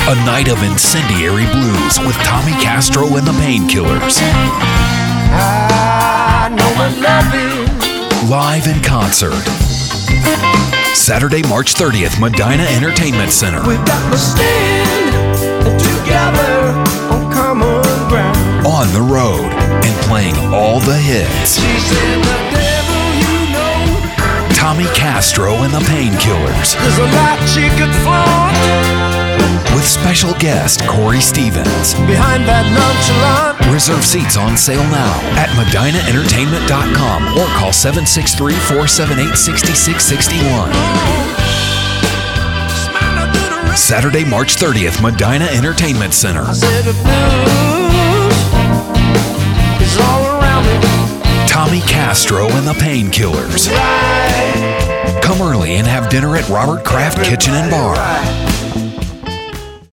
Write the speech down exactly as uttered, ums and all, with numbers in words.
A night of incendiary blues with Tommy Castro and the Painkillers. I know my love is Live in concert. Saturday, March thirtieth, Medina Entertainment Center. we got to stand together on common ground. On the road and playing all the hits. She said, the devil you know, Tommy Castro and the Painkillers. there's a lot she could flaunt With special guest Corey Stevens. behind that nonchalant. Reserve seats on sale now at medina entertainment dot com or call seven six three, four seven eight, six six six one. Smile a good rest. Saturday, March thirtieth, Medina Entertainment Center. I said the blues is all around me. Tommy Castro and the Painkillers. Right. Come early and have dinner at Robert Kraft Kitchen and Bar. Right.